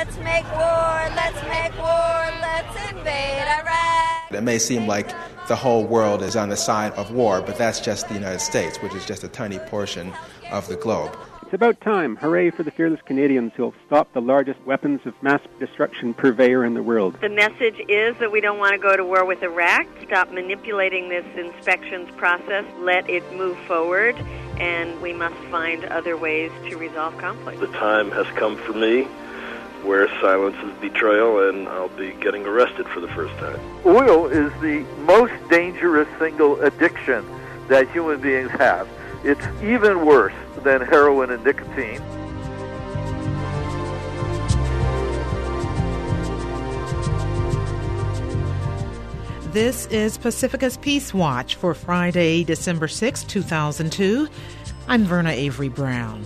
let's make war, let's invade Iraq. It may seem like the whole world is on the side of war, but that's just the United States, which is just a tiny portion of the globe. It's about time. Hooray for the fearless Canadians who'll stop the largest weapons of mass destruction purveyor in the world. The message is that we don't want to go to war with Iraq. Stop manipulating this inspections process. Let it move forward, and we must find other ways to resolve conflict. The time has come for me where silence is betrayal, and I'll be getting arrested for the first time. Oil is the most dangerous single addiction that human beings have. It's even worse than heroin and nicotine. This is Pacifica's Peace Watch for Friday, December 6, 2002. I'm Verna Avery Brown.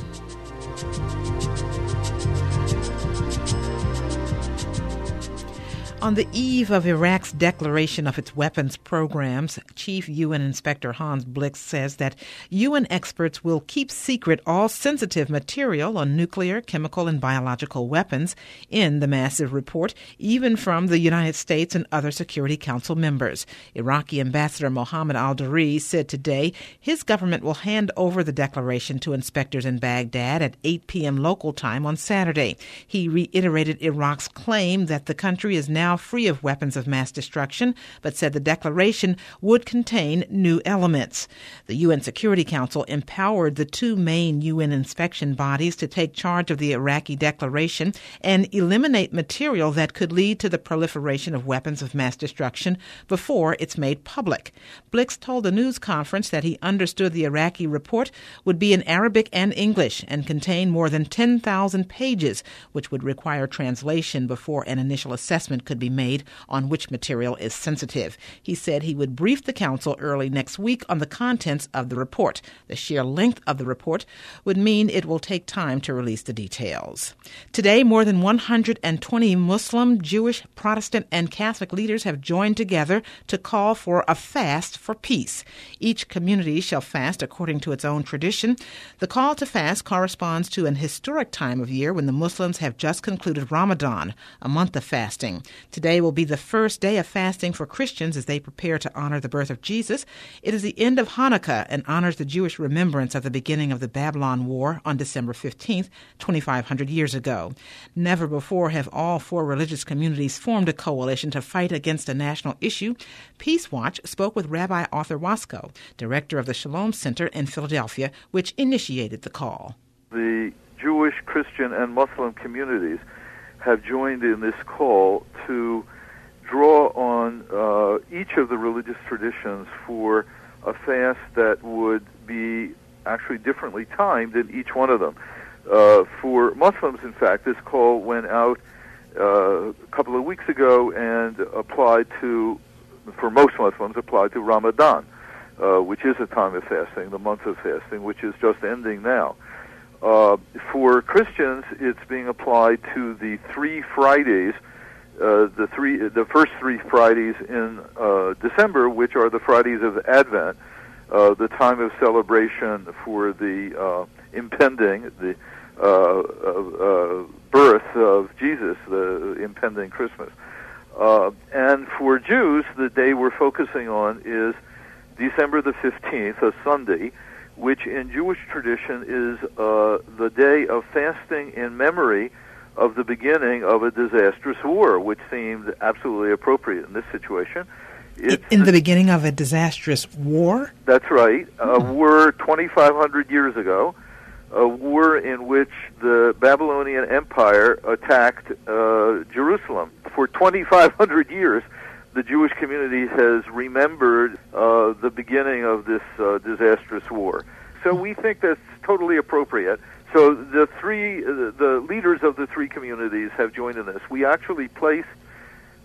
On the eve of Iraq's declaration of its weapons programs, Chief UN Inspector Hans Blix says that UN experts will keep secret all sensitive material on nuclear, chemical, and biological weapons in the massive report, even from the United States and other Security Council members. Iraqi Ambassador Mohammed al-Dari said today his government will hand over the declaration to inspectors in Baghdad at 8 p.m. local time on Saturday. He reiterated Iraq's claim that the country is now free of weapons of mass destruction, but said the declaration would contain new elements. The UN Security Council empowered the two main UN inspection bodies to take charge of the Iraqi declaration and eliminate material that could lead to the proliferation of weapons of mass destruction before it's made public. Blix told a news conference that he understood the Iraqi report would be in Arabic and English and contain more than 10,000 pages, which would require translation before an initial assessment could be made on which material is sensitive. He said he would brief the Council early next week on the contents of the report. The sheer length of the report would mean it will take time to release the details. Today, more than 120 Muslim, Jewish, Protestant, and Catholic leaders have joined together to call for a fast for peace. Each community shall fast according to its own tradition. The call to fast corresponds to an historic time of year when the Muslims have just concluded Ramadan, a month of fasting. Today will be the first day of fasting for Christians as they prepare to honor the birth of Jesus. It is the end of Hanukkah and honors the Jewish remembrance of the beginning of the Babylon War on December 15th, 2,500 years ago. Never before have all four religious communities formed a coalition to fight against a national issue. Peace Watch spoke with Rabbi Arthur Waskow, director of the Shalom Center in Philadelphia, which initiated the call. The Jewish, Christian, and Muslim communities have joined in this call to draw on each of the religious traditions for a fast that would be actually differently timed in each one of them. For Muslims, in fact, this call went out a couple of weeks ago and for most Muslims, applied to Ramadan, which is a time of fasting, the month of fasting, which is just ending now. For Christians, it's being applied to the 3 Fridays, the first 3 Fridays in December, which are the Fridays of Advent, the time of celebration for the impending birth of Jesus, the impending Christmas. And for Jews, the day we're focusing on is December the 15th, a Sunday, which in Jewish tradition is the day of fasting in memory of the beginning of a disastrous war, which seemed absolutely appropriate in this situation. In the beginning of a disastrous war? That's right. A war 2,500 years ago, a war in which the Babylonian Empire attacked Jerusalem. For 2,500 years, the Jewish community has remembered the beginning of this disastrous war. So we think that's totally appropriate. So the leaders of the 3 communities have joined in this. We actually placed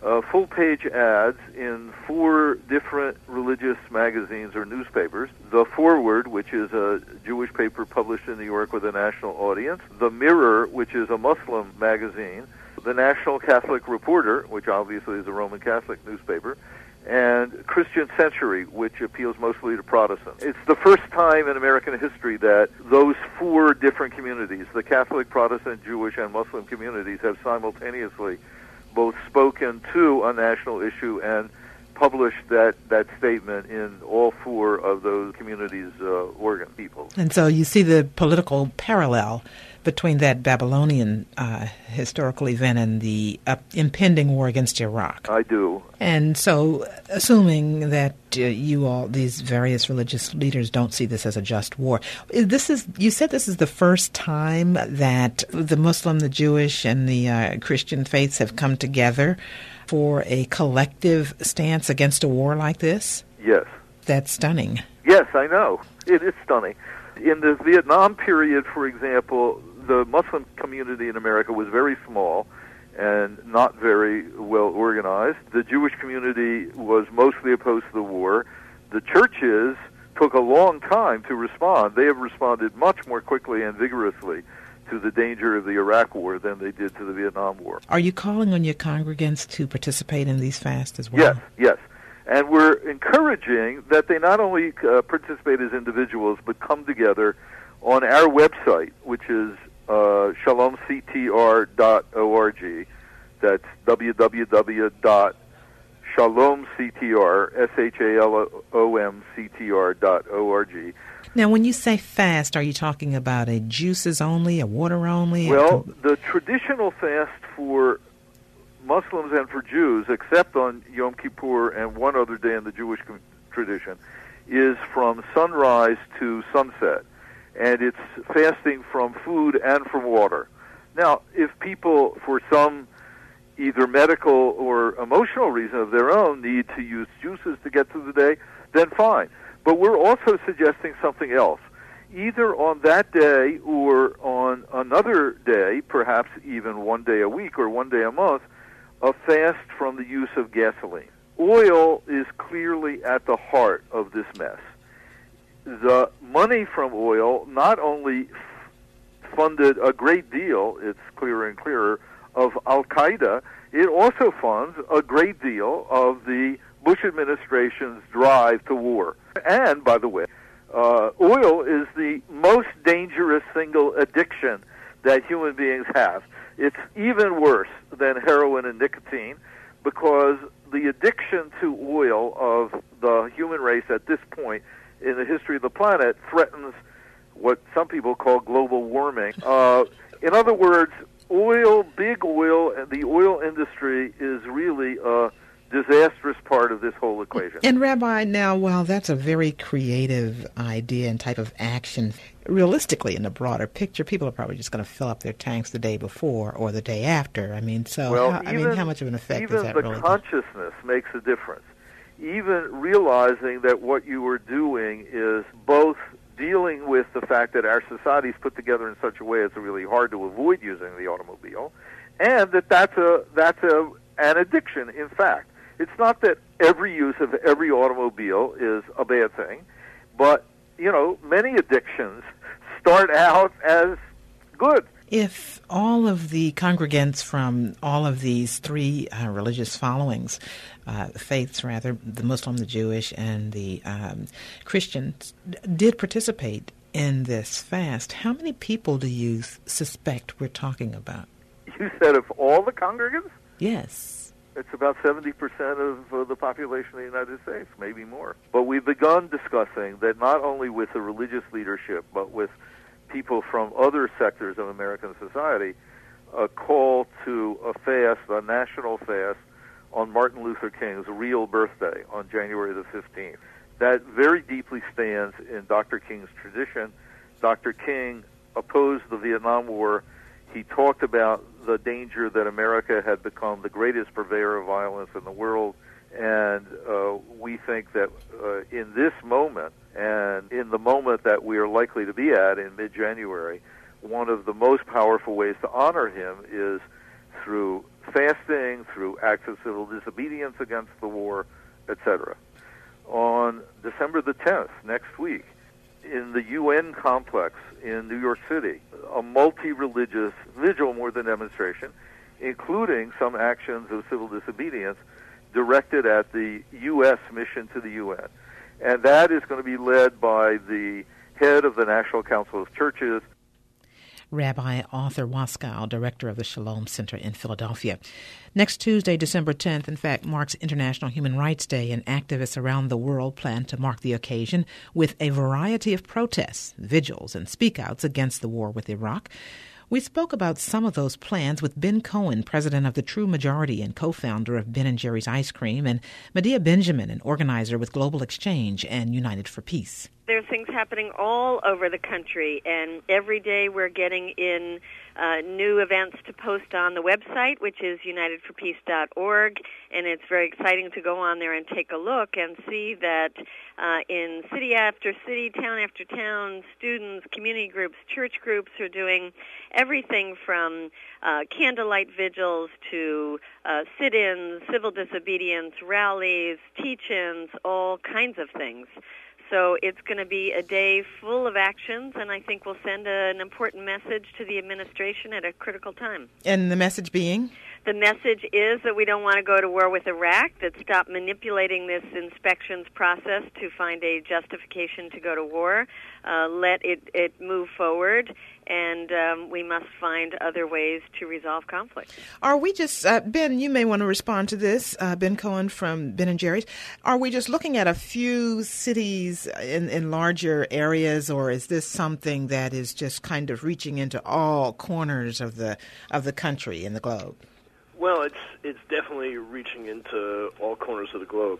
full-page ads in 4 different religious magazines or newspapers. The Forward, which is a Jewish paper published in New York with a national audience. The Mirror, which is a Muslim magazine. The National Catholic Reporter, which obviously is a Roman Catholic newspaper. And Christian Century, which appeals mostly to Protestants. It's the first time in American history that those 4 different communities, the Catholic, Protestant, Jewish, and Muslim communities, have simultaneously both spoken to a national issue and published that statement in all 4 of those communities' organ people. And so you see the political parallel between that Babylonian historical event and the impending war against Iraq. I do. And so, assuming that you all, these various religious leaders, don't see this as a just war, you said this is the first time that the Muslim, the Jewish, and the Christian faiths have come together for a collective stance against a war like this? Yes. That's stunning. Yes, I know. It is stunning. In the Vietnam period, for example, the Muslim community in America was very small and not very well organized. The Jewish community was mostly opposed to the war. The churches took a long time to respond. They have responded much more quickly and vigorously to the danger of the Iraq War than they did to the Vietnam War. Are you calling on your congregants to participate in these fasts as well? Yes. And we're encouraging that they not only participate as individuals, but come together on our website, which is shalomctr.org. That's www.shalomctr.org. Now, when you say fast, are you talking about a juices only, a water only? Well, the traditional fast for Muslims and for Jews, except on Yom Kippur and one other day in the Jewish tradition, is from sunrise to sunset. And it's fasting from food and from water. Now, if people, for some either medical or emotional reason of their own, need to use juices to get through the day, then fine. But we're also suggesting something else. Either on that day or on another day, perhaps even one day a week or one day a month, a fast from the use of gasoline. Oil is clearly at the heart of this mess. The money from oil not only funded a great deal, it's clearer and clearer, of Al-Qaeda, it also funds a great deal of the Bush administration's drive to war. And, by the way, oil is the most dangerous single addiction that human beings have. It's even worse than heroin and nicotine because the addiction to oil of the human race at this point in the history of the planet threatens what some people call global warming. In other words, big oil, and the oil industry is really a disastrous part of this whole equation. And Rabbi, now, while that's a very creative idea and type of action, realistically, in the broader picture, people are probably just going to fill up their tanks the day before or the day after. I mean, so how much of an effect is that really? Even the consciousness makes a difference. Even realizing that what you are doing is both dealing with the fact that our society is put together in such a way it's really hard to avoid using the automobile, and that's an addiction, in fact. It's not that every use of every automobile is a bad thing, but, many addictions start out as good. If all of the congregants from all of these 3 religious faiths, the Muslim, the Jewish, and the Christians, did participate in this fast, how many people do you suspect we're talking about? You said of all the congregants? Yes. It's about 70% of the population of the United States, maybe more. But we've begun discussing that not only with the religious leadership, but with people from other sectors of American society, a call to a fast, a national fast, on Martin Luther King's real birthday on January the 15th. That very deeply stands in Dr. King's tradition. Dr. King opposed the Vietnam War. He talked about the danger that America had become the greatest purveyor of violence in the world, and we think that in this moment, and in the moment that we are likely to be at in mid-January, one of the most powerful ways to honor him is through fasting, through acts of civil disobedience against the war, etc. On December the 10th, next week, in the UN complex in New York City, a multi-religious vigil more than demonstration, including some actions of civil disobedience directed at the U.S. mission to the UN. And that is going to be led by the head of the National Council of Churches, Rabbi Arthur Waskow, director of the Shalom Center in Philadelphia. Next Tuesday, December 10th, in fact, marks International Human Rights Day, and activists around the world plan to mark the occasion with a variety of protests, vigils, and speak-outs against the war with Iraq. We spoke about some of those plans with Ben Cohen, president of the True Majority and co-founder of Ben & Jerry's Ice Cream, and Medea Benjamin, an organizer with Global Exchange and United for Peace. There's things happening all over the country, and every day we're getting in new events to post on the website, which is unitedforpeace.org, and it's very exciting to go on there and take a look and see that in city after city, town after town, students, community groups, church groups are doing everything from candlelight vigils to sit-ins, civil disobedience, rallies, teach-ins, all kinds of things. So it's going to be a day full of actions, and I think we'll send an important message to the administration at a critical time. And the message being? The message is that we don't want to go to war with Iraq, that stop manipulating this inspections process to find a justification to go to war, let it move forward, and we must find other ways to resolve conflict. Are we just, Ben, you may want to respond to this, Ben Cohen from Ben & Jerry's. Are we just looking at a few cities in larger areas, or is this something that is just kind of reaching into all corners of the country and the globe? Well, it's definitely reaching into all corners of the globe.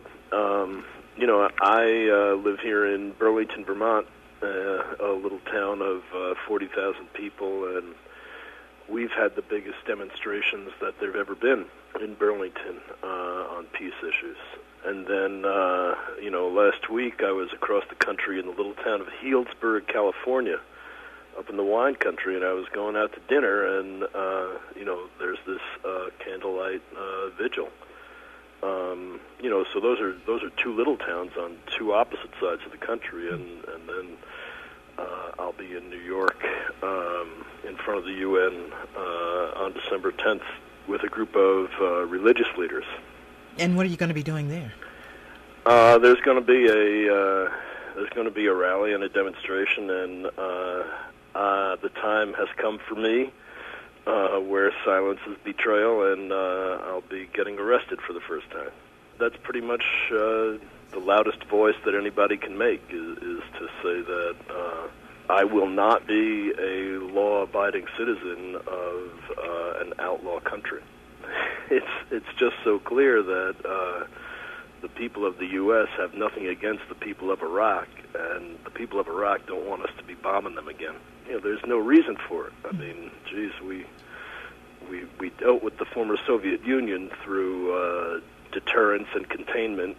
I live here in Burlington, Vermont, a little town of 40,000 people, and we've had the biggest demonstrations that there have ever been in Burlington on peace issues. And then, last week I was across the country in the little town of Healdsburg, California, up in the wine country, and I was going out to dinner, and there's this candlelight vigil. So those are two little towns on two opposite sides of the country, and then I'll be in New York in front of the UN on December 10th with a group of religious leaders. And what are you going to be doing there? There's going to be a rally and a demonstration, and the time has come for me where silence is betrayal, and I'll be getting arrested for the first time. That's pretty much the loudest voice that anybody can make is to say that I will not be a law-abiding citizen of an outlaw country. It's just so clear that the people of the U.S. have nothing against the people of Iraq, and the people of Iraq don't want us to be bombing them again. There's no reason for it. I mean, geez, we dealt with the former Soviet Union through deterrence and containment.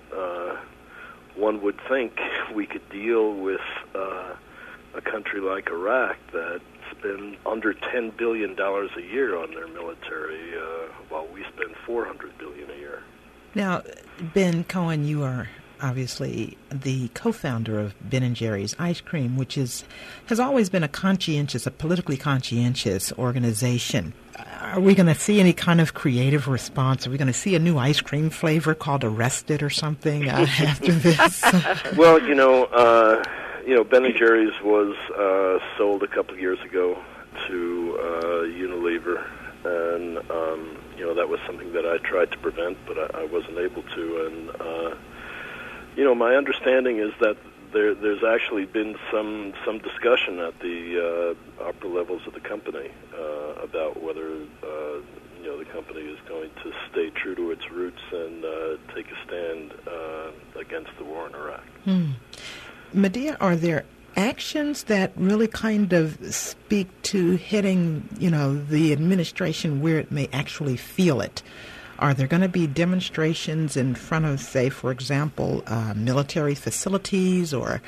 One would think we could deal with a country like Iraq that spend under $10 billion a year on their military, while we spend $400 billion a year. Now, Ben Cohen, you are obviously the co-founder of Ben & Jerry's Ice Cream, which has always been a politically conscientious organization. Are we going to see any kind of creative response? Are we going to see a new ice cream flavor called Arrested or something after this? Well, Ben & Jerry's was sold a couple of years ago to Unilever, and that was something that I tried to prevent, but I wasn't able to. And my understanding is that there's actually been some discussion at the upper levels of the company about whether the company is going to stay true to its roots and take a stand against the war in Iraq. Medea, are there actions that really kind of speak to hitting, the administration where it may actually feel it? Are there going to be demonstrations in front of, say, for example, military facilities or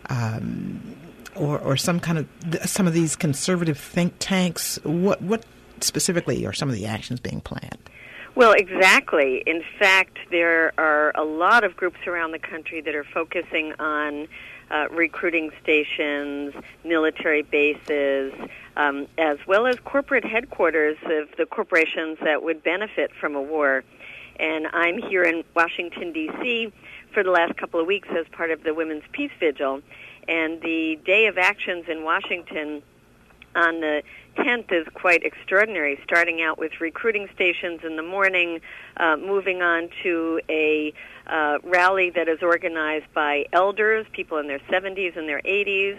some of these conservative think tanks? What specifically are some of the actions being planned? Well, exactly. In fact, there are a lot of groups around the country that are focusing on recruiting stations, military bases, as well as corporate headquarters of the corporations that would benefit from a war. And I'm here in Washington, D.C. for the last couple of weeks as part of the Women's Peace Vigil. And the day of actions in Washington on the 10th is quite extraordinary, starting out with recruiting stations in the morning, moving on to a rally that is organized by elders, people in their 70s and their 80s.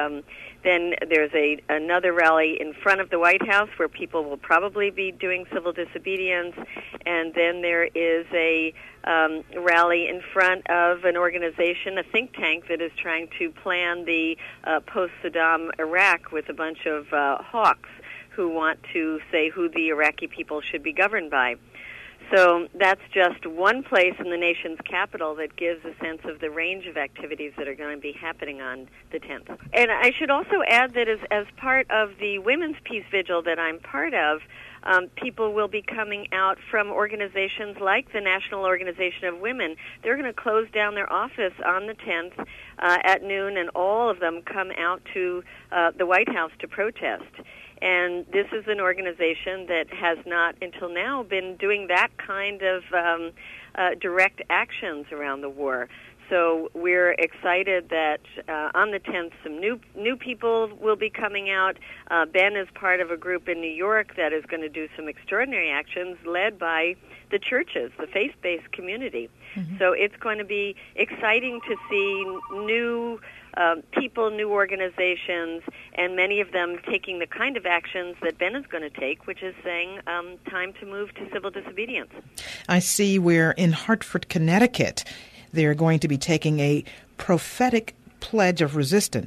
Then there's another rally in front of the White House where people will probably be doing civil disobedience. And then there is a rally in front of an organization, a think tank, that is trying to plan the post-Saddam Iraq with a bunch of hawks who want to say who the Iraqi people should be governed by. So that's just one place in the nation's capital that gives a sense of the range of activities that are going to be happening on the 10th. And I should also add that as part of the Women's Peace Vigil that I'm part of, people will be coming out from organizations like the National Organization of Women. They're going to close down their office on the 10th at noon, and all of them come out to the White House to protest. And this is an organization that has not, until now, been doing that kind of direct actions around the war. So we're excited that on the 10th, some new people will be coming out. Ben is part of a group in New York that is going to do some extraordinary actions led by the churches, the faith-based community. Mm-hmm. So it's going to be exciting to see new people, new organizations, and many of them taking the kind of actions that Ben is going to take, which is saying time to move to civil disobedience. I see we're in Hartford, Connecticut. They're going to be taking a prophetic pledge of resistance,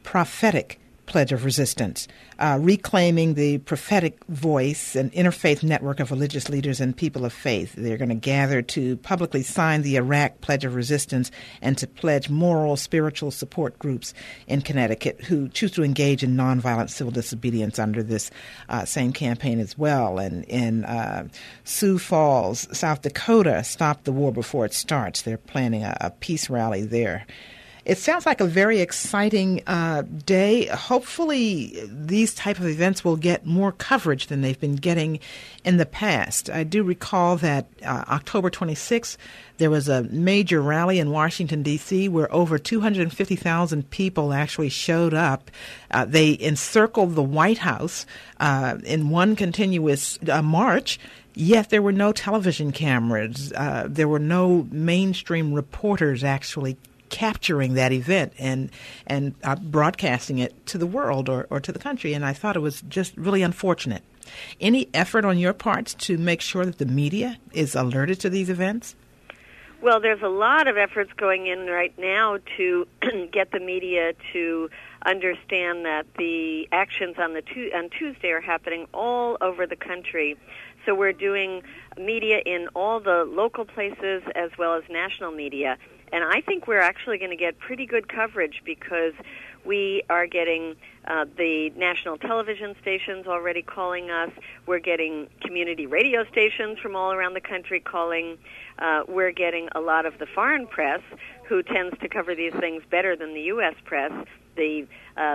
reclaiming the prophetic voice and interfaith network of religious leaders and people of faith. They're going to gather to publicly sign the Iraq Pledge of Resistance and to pledge moral, spiritual support groups in Connecticut who choose to engage in nonviolent civil disobedience under this same campaign as well. And in Sioux Falls, South Dakota, Stop the War Before It Starts. They're planning a peace rally there. It sounds like a very exciting day. Hopefully these type of events will get more coverage than they've been getting in the past. I do recall that October 26th, there was a major rally in Washington, D.C., where over 250,000 people actually showed up. They encircled the White House in one continuous march. Yet there were no television cameras. There were no mainstream reporters actually capturing that event and broadcasting it to the world or to the country. And I thought it was just really unfortunate. Any effort on your part to make sure that the media is alerted to these events? Well, there's a lot of efforts going in right now to get the media to understand that the actions on Tuesday are happening all over the country. So we're doing media in all the local places as well as national media. And I think we're actually going to get pretty good coverage because we are getting the national television stations already calling us. We're getting community radio stations from all around the country calling. We're getting a lot of the foreign press, who tends to cover these things better than the U.S. press. The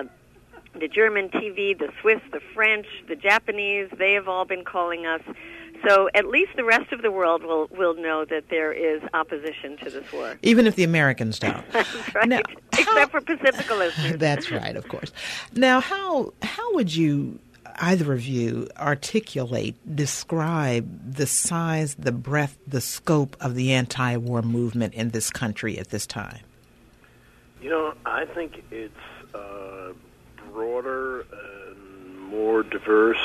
German TV, the Swiss, the French, the Japanese, they have all been calling us. So at least the rest of the world will know that there is opposition to this war. Even if the Americans don't. That's right. Now, except for Pacifica listeners. That's right, of course. Now, how would you, either of you, describe the size, the breadth, the scope of the anti-war movement in this country at this time? You know, I think it's broader and more diverse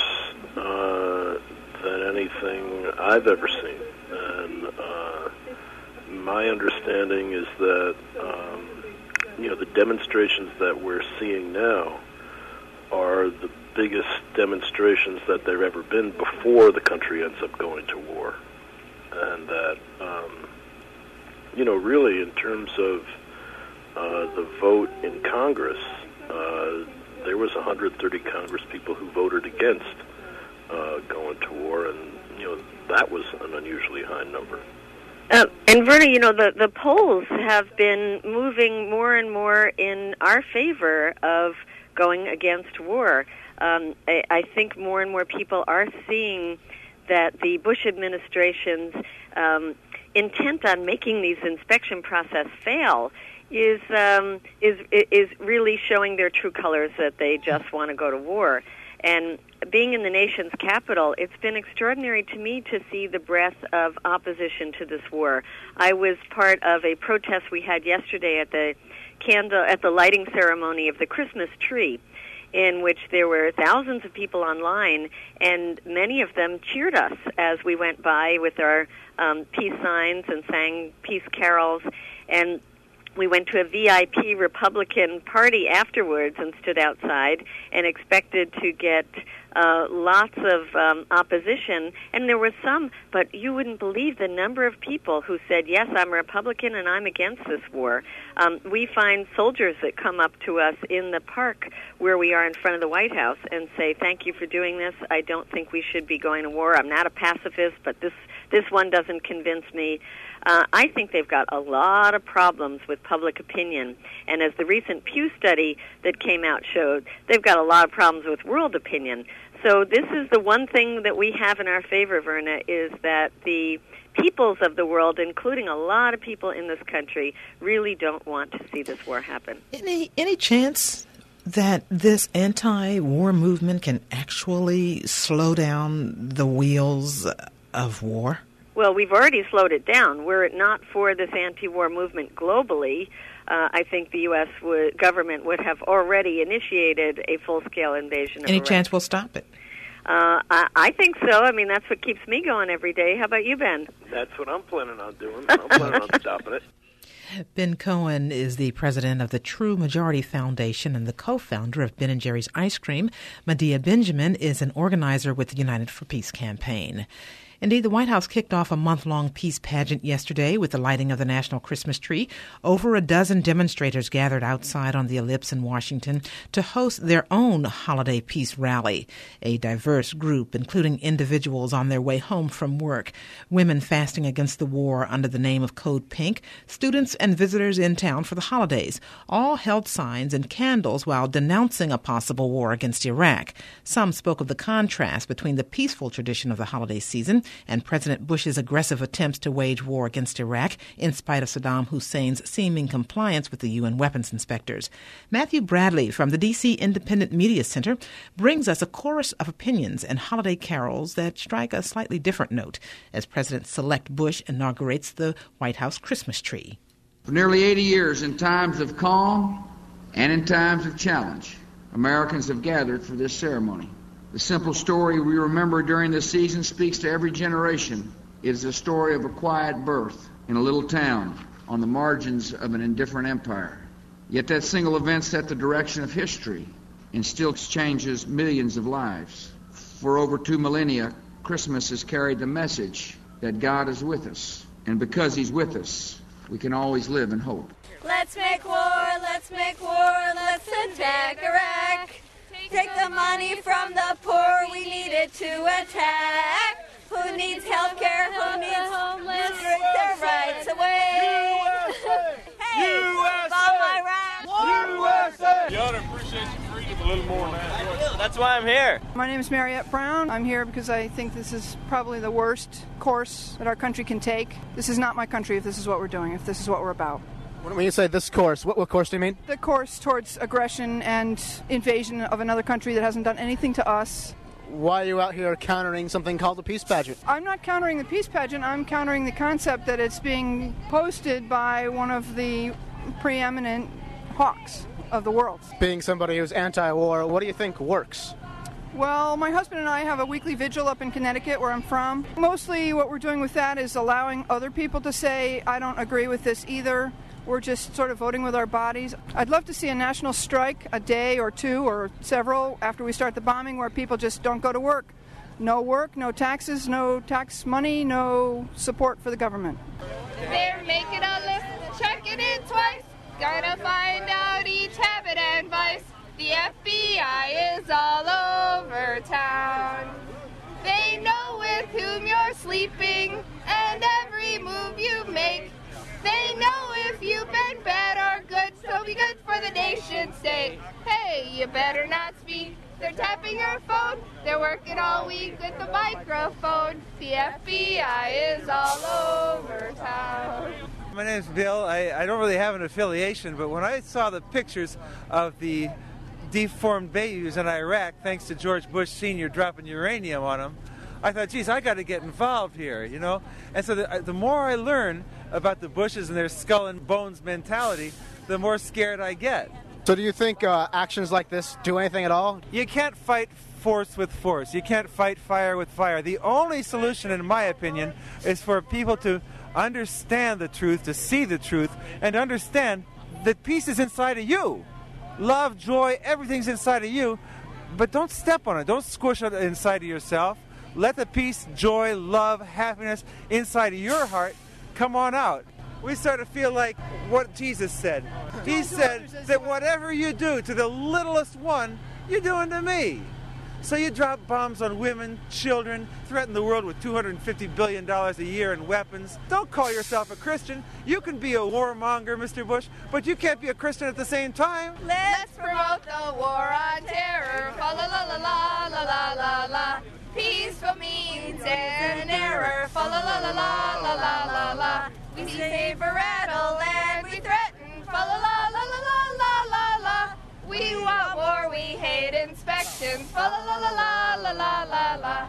than anything I've ever seen. And my understanding is that, the demonstrations that we're seeing now are the biggest demonstrations that there have ever been before the country ends up going to war. And that, really in terms of the vote in Congress, there was 130 Congress people who voted against going to war, and that was an unusually high number. And Verna, the polls have been moving more and more in our favor of going against war. I think more and more people are seeing that the Bush administration's intent on making these inspection process fail is really showing their true colors, that they just want to go to war. And being in the nation's capital, it's been extraordinary to me to see the breadth of opposition to this war. I was part of a protest we had yesterday at the lighting ceremony of the Christmas tree, in which there were thousands of people online, and many of them cheered us as we went by with our peace signs and sang peace carols. And we went to a VIP Republican party afterwards and stood outside and expected to get lots of opposition. And there were some, but you wouldn't believe the number of people who said, yes, I'm a Republican and I'm against this war. We find soldiers that come up to us in the park where we are in front of the White House and say, thank you for doing this. I don't think we should be going to war. I'm not a pacifist, but this one doesn't convince me. I think they've got a lot of problems with public opinion. And as the recent Pew study that came out showed, they've got a lot of problems with world opinion. So this is the one thing that we have in our favor, Verna, is that the peoples of the world, including a lot of people in this country, really don't want to see this war happen. Any chance that this anti-war movement can actually slow down the wheels of war? Well, we've already slowed it down. Were it not for this anti-war movement globally, I think the U.S. government would have already initiated a full-scale invasion of Any Iraq. chance we'll stop it? I think so. I mean, that's what keeps me going every day. How about you, Ben? That's what I'm planning on doing. I'm planning on stopping it. Ben Cohen is the president of the True Majority Foundation and the co-founder of Ben & Jerry's Ice Cream. Medea Benjamin is an organizer with the United for Peace campaign. Indeed, the White House kicked off a month-long peace pageant yesterday with the lighting of the national Christmas tree. Over a dozen demonstrators gathered outside on the Ellipse in Washington to host their own holiday peace rally. A diverse group, including individuals on their way home from work, women fasting against the war under the name of Code Pink, students and visitors in town for the holidays, all held signs and candles while denouncing a possible war against Iraq. Some spoke of the contrast between the peaceful tradition of the holiday season and President Bush's aggressive attempts to wage war against Iraq in spite of Saddam Hussein's seeming compliance with the UN weapons inspectors. Matthew Bradley from the D.C. Independent Media Center brings us a chorus of opinions and holiday carols that strike a slightly different note as President-elect Bush inaugurates the White House Christmas tree. For nearly 80 years, in times of calm and in times of challenge, Americans have gathered for this ceremony. The simple story we remember during this season speaks to every generation. It is the story of a quiet birth in a little town on the margins of an indifferent empire. Yet that single event set the direction of history and still changes millions of lives. For over 2 millennia, Christmas has carried the message that God is with us. And because He's with us, we can always live in hope. Let's make war, let's attack Iraq. Take the money from the poor, we need it to attack. Who needs health care, who needs homeless, drink their rights away. Hey, bomb Iraq. USA! You ought to appreciate your freedom a little more now. That's why I'm here. My name is Mariette Brown. I'm here because I think this is probably the worst course that our country can take. This is not my country if this is what we're doing, if this is what we're about. When you say this course, what course do you mean? The course towards aggression and invasion of another country that hasn't done anything to us. Why are you out here countering something called the peace pageant? I'm not countering the peace pageant. I'm countering the concept that it's being posted by one of the preeminent hawks of the world. Being somebody who's anti-war, what do you think works? Well, my husband and I have a weekly vigil up in Connecticut, where I'm from. Mostly what we're doing with that is allowing other people to say, I don't agree with this either. We're just sort of voting with our bodies. I'd love to see a national strike, a day or two or several after we start the bombing, where people just don't go to work. No work, no taxes, no tax money, no support for the government. There, make it a list, check it in twice. Gotta find out each habit and vice. The FBI is all over town. They know with whom you're sleeping, and every move you make. They know if you've been bad or good, so be good for the nation's sake. Hey, you better not speak. They're tapping your phone. They're working all week with the microphone. The FBI is all over town. My name's Bill. I don't really have an affiliation, but when I saw the pictures of the deformed babies in Iraq, thanks to George Bush Sr. dropping uranium on them, I thought, geez, I got to get involved here, you know? And so the more I learn about the Bushes and their skull and bones mentality, the more scared I get. So do you think actions like this do anything at all? You can't fight force with force. You can't fight fire with fire. The only solution, in my opinion, is for people to understand the truth, to see the truth, and understand that peace is inside of you. Love, joy, everything's inside of you, but don't step on it. Don't squish it inside of yourself. Let the peace, joy, love, happiness inside of your heart come on out. We start to feel like what Jesus said. He said that whatever you do to the littlest one, you're doing to me. So you drop bombs on women, children, threaten the world with $250 billion a year in weapons. Don't call yourself a Christian. You can be a warmonger, Mr. Bush, but you can't be a Christian at the same time. Let's promote the war on terror. Fa la la la la la la la la. Peaceful means an error. Fa la la la la la la la la. We save a rattle and we threaten. Fa la la la la la la la. We want war, we hate inspections. Fa la la la la la la la.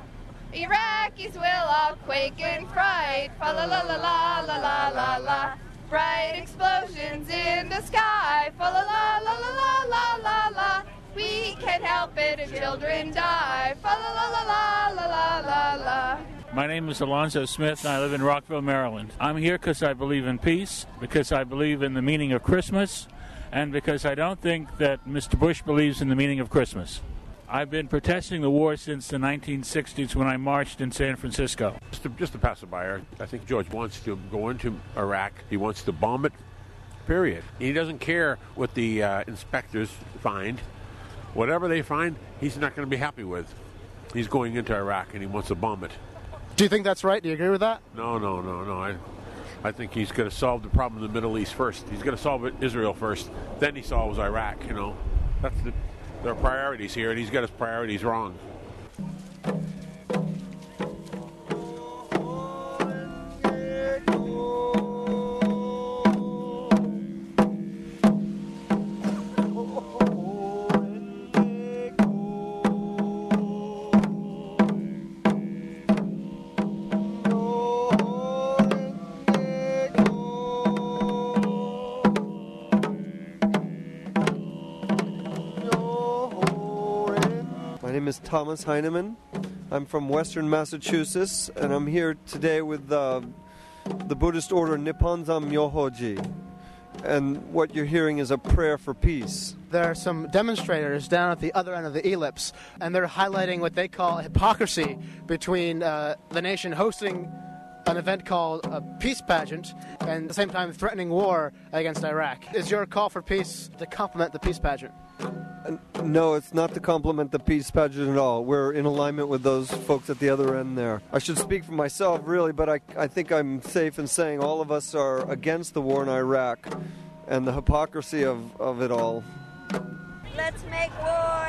Iraqis will all quake in fright. Fa la la la la la la la la. Bright explosions in the sky. Fa la la la la la la la la. We can't help it if children die. Fa la la la la la la la. My name is Alonzo Smith, and I live in Rockville, Maryland. I'm here because I believe in peace, because I believe in the meaning of Christmas, and because I don't think that Mr. Bush believes in the meaning of Christmas. I've been protesting the war since the 1960s when I marched in San Francisco. Just to pass it by, I think George wants to go into Iraq. He wants to bomb it, period. He doesn't care what the inspectors find. Whatever they find, he's not going to be happy with. He's going into Iraq and he wants to bomb it. Do you think that's right? Do you agree with that? No. I think he's going to solve the problem in the Middle East first. He's going to solve Israel first. Then he solves Iraq, you know. That's their priorities here, and he's got his priorities wrong. Thomas Heineman. I'm from Western Massachusetts, and I'm here today with the Buddhist order Nippon Myohoji. And what you're hearing is a prayer for peace. There are some demonstrators down at the other end of the ellipse, and they're highlighting what they call hypocrisy between the nation hosting an event called a peace pageant and at the same time threatening war against Iraq. Is your call for peace to complement the peace pageant? No, it's not to complement the peace pageant at all. We're in alignment with those folks at the other end there. I should speak for myself, really, but I think I'm safe in saying all of us are against the war in Iraq and the hypocrisy of it all. Let's make war,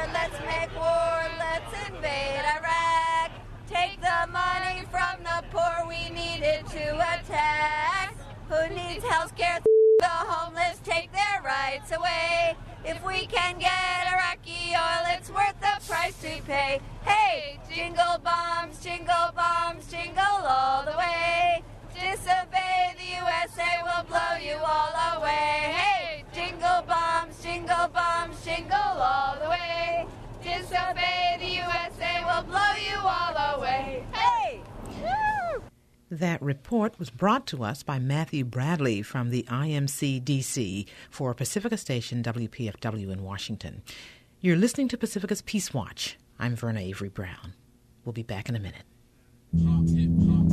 let's invade Iraq. Take the money from the poor, we need it to attack. Who needs health care? The homeless, take their rights away. If we can get Iraqi oil, it's worth the price we pay. Hey, jingle bombs, jingle all the way. Disobey the USA, will blow you all away. Hey, jingle bombs, jingle all the way. Disobey the USA, will blow you all away. Hey! Woo! That report was brought to us by Matthew Bradley from the IMC-DC for Pacifica Station WPFW in Washington. You're listening to Pacifica's Peace Watch. I'm Verna Avery Brown. We'll be back in a minute.